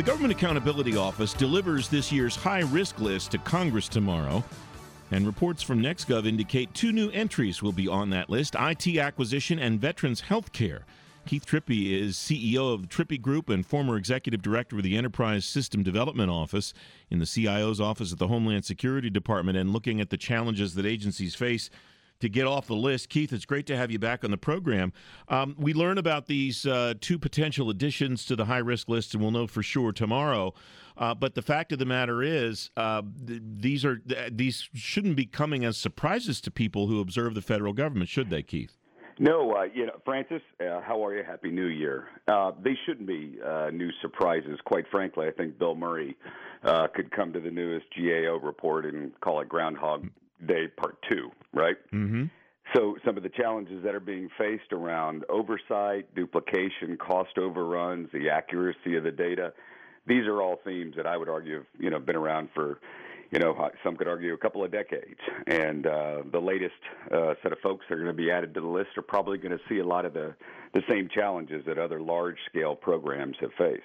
The Government Accountability Office delivers this year's high-risk list to Congress tomorrow, and reports from NextGov indicate 2 new entries will be on that list: IT acquisition and veterans health care. Keith Trippi is CEO of the Trippi Group and former executive director of the Enterprise System Development Office in the CIO's office at the Homeland Security Department, and looking at the challenges that agencies face to get off the list. Keith, it's great to have you back on the program. We learn about these 2 potential additions to the high-risk list, and we'll know for sure tomorrow. But the fact of the matter is, these shouldn't be coming as surprises to people who observe the federal government, should they, Keith? No, Francis, how are you? Happy New Year. They shouldn't be new surprises. Quite frankly, I think Bill Murray could come to the newest GAO report and call it Groundhog Day Part 2, right? Mm-hmm. So some of the challenges that are being faced around oversight, duplication, cost overruns, the accuracy of the data, these are all themes that I would argue have been around for, some could argue a couple of decades. And the latest set of folks that are going to be added to the list are probably going to see a lot of the same challenges that other large-scale programs have faced.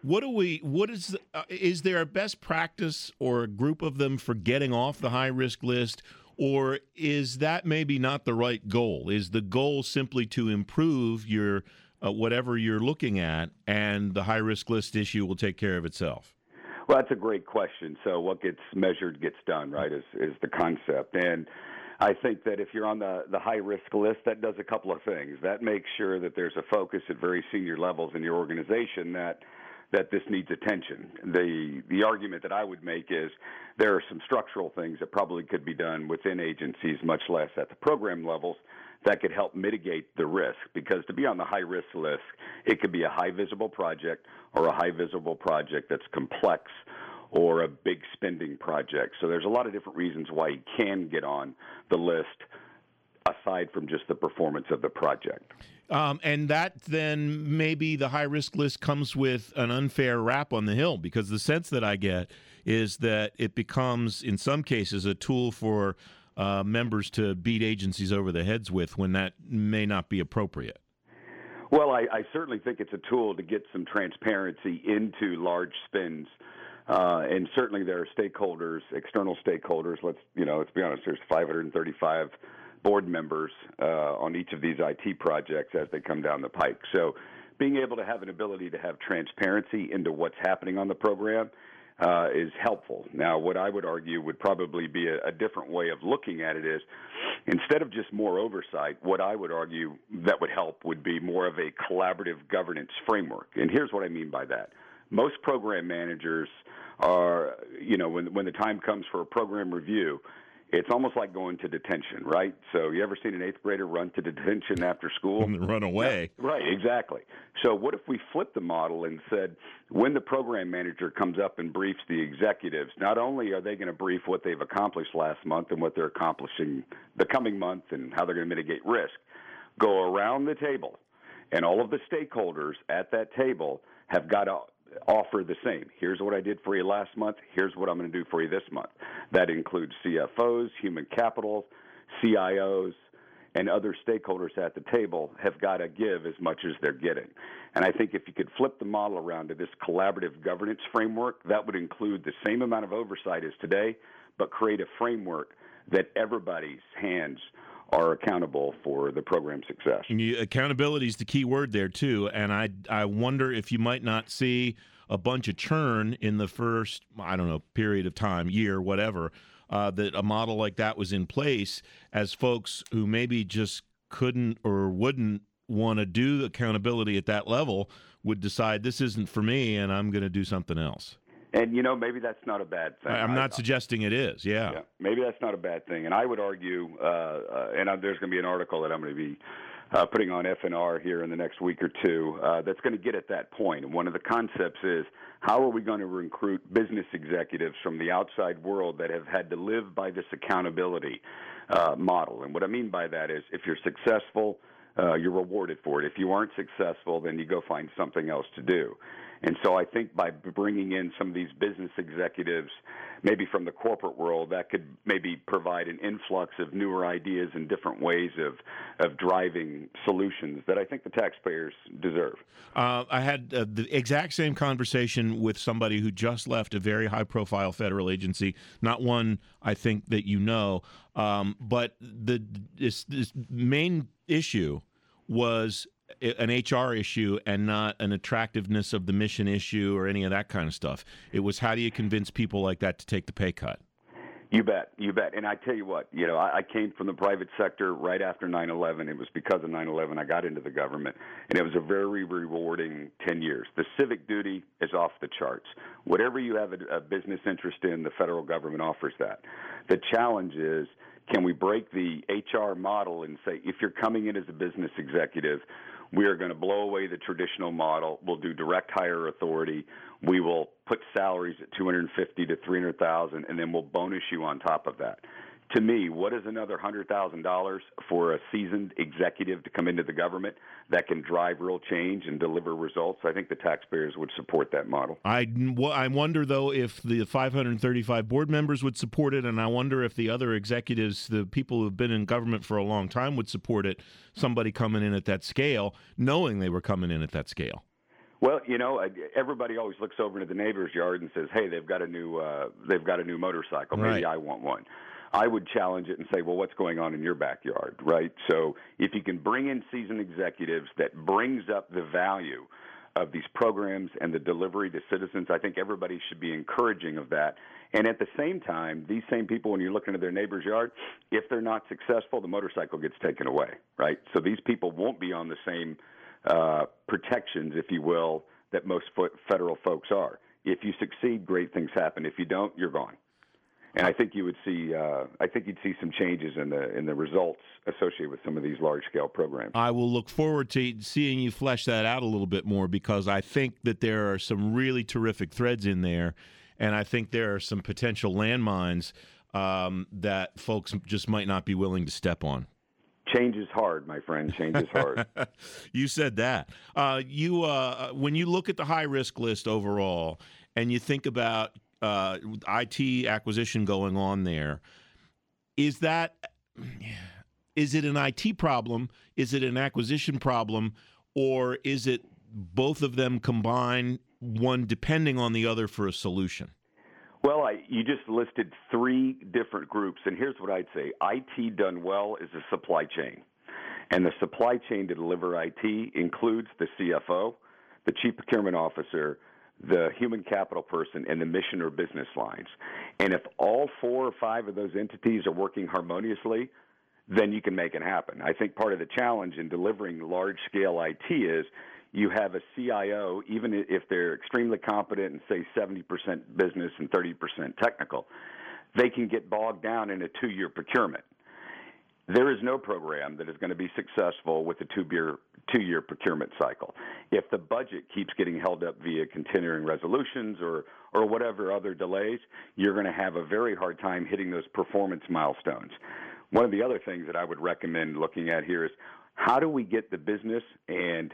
Is there a best practice or a group of them for getting off the high-risk list, or is that maybe not the right goal? Is the goal simply to improve your whatever you're looking at, and the high-risk list issue will take care of itself? Well, that's a great question. So what gets measured gets done, right, is the concept. And I think that if you're on the high-risk list, that does a couple of things. That makes sure that there's a focus at very senior levels in your organization that this needs attention. The argument that I would make is there are some structural things that probably could be done within agencies, much less at the program levels, that could help mitigate the risk. Because to be on the high-risk list, it could be a high-visible project or a high-visible project that's complex or a big spending project. So there's a lot of different reasons why you can get on the list aside from just the performance of the project. And that then maybe the high-risk list comes with an unfair rap on the Hill, because the sense that I get is that it becomes, in some cases, a tool for members to beat agencies over the heads with when that may not be appropriate. Well, I certainly think it's a tool to get some transparency into large spends. And certainly there are stakeholders, external stakeholders. Let's be honest, there's 535 board members on each of these IT projects as they come down the pike. So being able to have an ability to have transparency into what's happening on the program is helpful. Now, what I would argue would probably be a different way of looking at it is, instead of just more oversight, what I would argue that would help would be more of a collaborative governance framework. And here's what I mean by that. Most program managers are, when the time comes for a program review, it's almost like going to detention, right? So you ever seen an 8th grader run to detention after school? Run away. Yeah, right, exactly. So what if we flipped the model and said, when the program manager comes up and briefs the executives, not only are they going to brief what they've accomplished last month and what they're accomplishing the coming month and how they're going to mitigate risk, go around the table, and all of the stakeholders at that table have got to offer the same. Here's what I did for you last month. Here's what I'm going to do for you this month. That includes CFOs, human capital, CIOs, and other stakeholders at the table have got to give as much as they're getting. And I think if you could flip the model around to this collaborative governance framework, that would include the same amount of oversight as today, but create a framework that everybody's hands are accountable for the program success. Accountability is the key word there, too. And I wonder if you might not see a bunch of churn in the first, period of time, year, whatever, that a model like that was in place, as folks who maybe just couldn't or wouldn't want to do accountability at that level would decide this isn't for me and I'm going to do something else. And, maybe that's not a bad thing. I'm not suggesting it is, yeah. Maybe that's not a bad thing. And I would argue, there's going to be an article that I'm going to be putting on FNR here in the next week or two that's going to get at that point. And one of the concepts is, how are we going to recruit business executives from the outside world that have had to live by this accountability model? And what I mean by that is, if you're successful, you're rewarded for it. If you aren't successful, then you go find something else to do. And so I think by bringing in some of these business executives, maybe from the corporate world, that could maybe provide an influx of newer ideas and different ways of driving solutions that I think the taxpayers deserve. I had the exact same conversation with somebody who just left a very high-profile federal agency, not one I think that you know, but this main issue was an HR issue and not an attractiveness of the mission issue or any of that kind of stuff. It was, how do you convince people like that to take the pay cut? You bet. And I tell you what, I came from the private sector right after 9/11. It was because of 9/11 I got into the government, and it was a very rewarding 10 years. The civic duty is off the charts. Whatever you have a business interest in, the federal government offers that. The challenge is, can we break the HR model and say, if you're coming in as a business executive, we are going to blow away the traditional model. We'll do direct hire authority. We will put salaries at $250,000 to $300,000, and then we'll bonus you on top of that. To me, what is another $100,000 for a seasoned executive to come into the government that can drive real change and deliver results? I think the taxpayers would support that model. I wonder, though, if the 535 board members would support it, and I wonder if the other executives, the people who have been in government for a long time, would support it, somebody coming in at that scale, knowing they were coming in at that scale. Well, everybody always looks over into the neighbor's yard and says, hey, they've got a new motorcycle. Maybe I want one. I would challenge it and say, well, what's going on in your backyard, right? So if you can bring in seasoned executives, that brings up the value of these programs and the delivery to citizens. I think everybody should be encouraging of that. And at the same time, these same people, when you look into their neighbor's yard, if they're not successful, the motorcycle gets taken away, right? So these people won't be on the same protections, if you will, that most federal folks are. If you succeed, great things happen. If you don't, you're gone. And I think you would see. I think you'd see some changes in the results associated with some of these large-scale programs. I will look forward to seeing you flesh that out a little bit more, because I think that there are some really terrific threads in there, and I think there are some potential landmines that folks just might not be willing to step on. Change is hard, my friend. Change is hard. You said that. When you look at the high-risk list overall, and you think about IT acquisition going on there, is it an IT problem? Is it an acquisition problem? Or is it both of them combined, one depending on the other for a solution? Well, you just listed three different groups, and here's what I'd say. IT done well is a supply chain. And the supply chain to deliver IT includes the CFO, the Chief Procurement Officer, the human capital person, and the mission or business lines. And if all 4 or 5 of those entities are working harmoniously, then you can make it happen. I think part of the challenge in delivering large-scale IT is you have a CIO, even if they're extremely competent and, say, 70% business and 30% technical, they can get bogged down in a 2-year procurement. There is no program that is going to be successful with a 2-year procurement cycle. If the budget keeps getting held up via continuing resolutions or whatever other delays, you're going to have a very hard time hitting those performance milestones. One of the other things that I would recommend looking at here is, how do we get the business and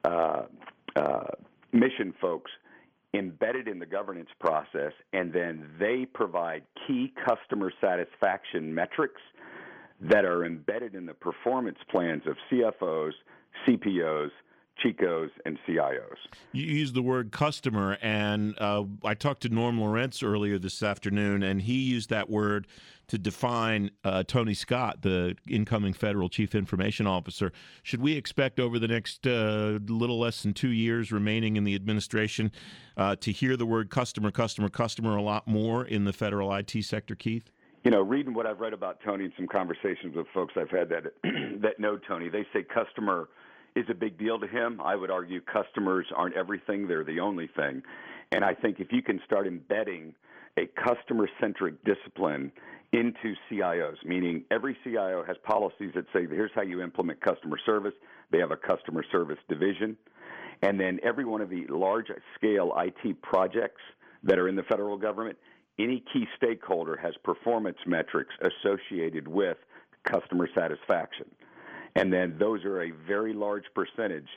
mission folks embedded in the governance process, and then they provide key customer satisfaction metrics that are embedded in the performance plans of CFOs, CPOs, CHICOs, and CIOs. You used the word customer, and I talked to Norm Lawrence earlier this afternoon, and he used that word to define Tony Scott, the incoming federal chief information officer. Should we expect over the next little less than 2 years remaining in the administration to hear the word customer a lot more in the federal IT sector, Keith? Reading what I've read about Tony and some conversations with folks I've had that know Tony, they say customer is a big deal to him. I would argue customers aren't everything. They're the only thing. And I think if you can start embedding a customer-centric discipline into CIOs, meaning every CIO has policies that say, here's how you implement customer service. They have a customer service division. And then every one of the large-scale IT projects that are in the federal government, any key stakeholder has performance metrics associated with customer satisfaction. And then those are a very large percentage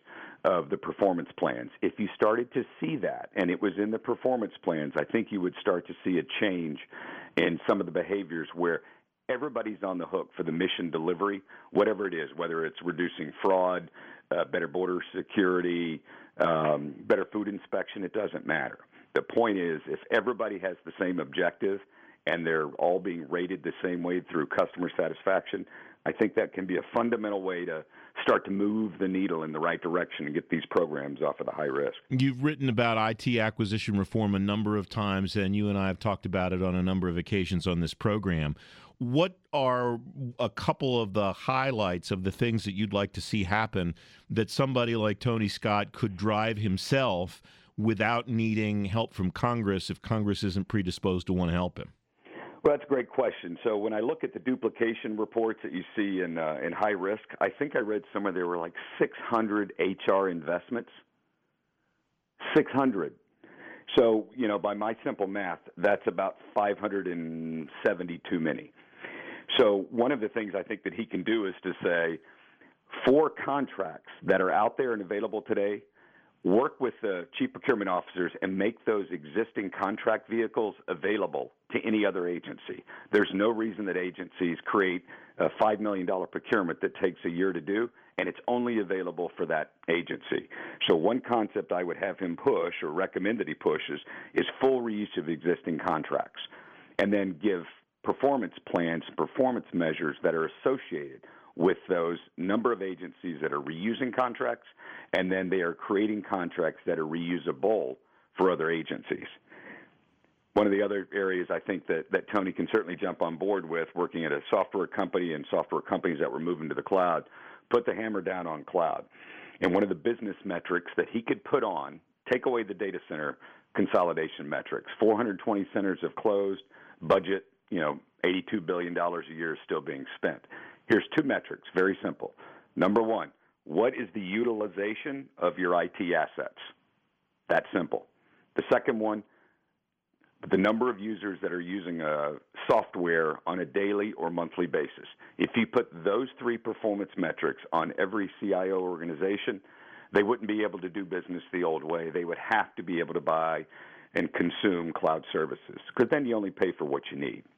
of the performance plans. If you started to see that, and it was in the performance plans, I think you would start to see a change in some of the behaviors where everybody's on the hook for the mission delivery, whatever it is, whether it's reducing fraud, better border security, better food inspection, it doesn't matter. The point is, if everybody has the same objective and they're all being rated the same way through customer satisfaction, I think that can be a fundamental way to start to move the needle in the right direction and get these programs off of the high risk. You've written about IT acquisition reform a number of times, and you and I have talked about it on a number of occasions on this program. What are a couple of the highlights of the things that you'd like to see happen that somebody like Tony Scott could drive himself without needing help from Congress if Congress isn't predisposed to want to help him? Well, that's a great question. So when I look at the duplication reports that you see in high risk, I think I read somewhere there were like 600 HR investments. 600. So, by my simple math, that's about 570 too many. So one of the things I think that he can do is to say, for contracts that are out there and available today, work with the chief procurement officers and make those existing contract vehicles available to any other agency. There's no reason that agencies create a $5 million procurement that takes a year to do, and it's only available for that agency. So one concept I would have him push or recommend that he pushes is full reuse of existing contracts, and then give performance plans, performance measures that are associated with those number of agencies that are reusing contracts, and then they are creating contracts that are reusable for other agencies. One of the other areas I think that Tony can certainly jump on board with, working at a software company and software companies that were moving to the cloud, put the hammer down on cloud. And one of the business metrics that he could put on, take away the data center consolidation metrics. 420 centers have closed, budget, $82 billion a year is still being spent. Here's two metrics, very simple. Number one, what is the utilization of your IT assets? That's simple. The second one, the number of users that are using software on a daily or monthly basis. If you put those three performance metrics on every CIO organization, they wouldn't be able to do business the old way. They would have to be able to buy and consume cloud services, because then you only pay for what you need.